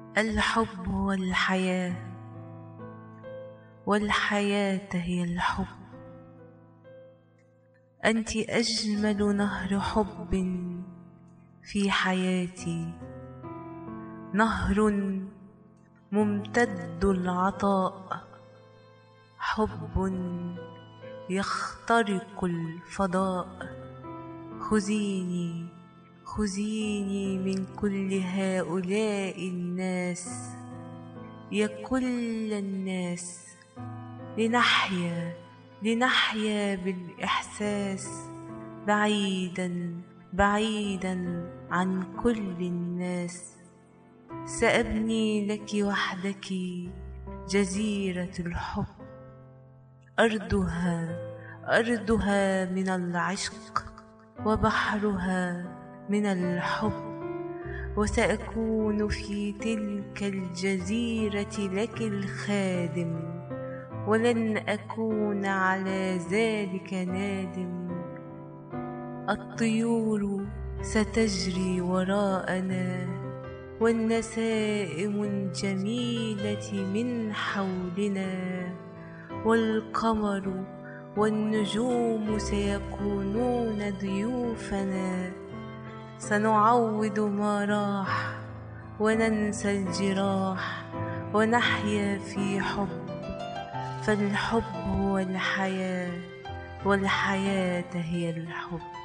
الحب هو الحياة، والحياة هي الحب. أنت أجمل نهر حب في حياتي، نهر ممتد العطاء، حب يخترق الفضاء. خذيني خذيني من كل هؤلاء الناس، يا كل الناس، لنحيا بالإحساس، بعيدا بعيدا عن كل الناس. سأبني لك وحدك جزيرة الحب، أرضها من العشق، وبحرها من الحب. وسأكون في تلك الجزيرة لك الخادم، ولن أكون على ذلك نادم. الطيور ستجري وراءنا، والنسائم الجميلة من حولنا، والقمر والنجوم سيكونون ضيوفنا. سنعوض ما راح وننسى الجراح، ونحيا في حب. فالحب هو الحياة، والحياة هي الحب.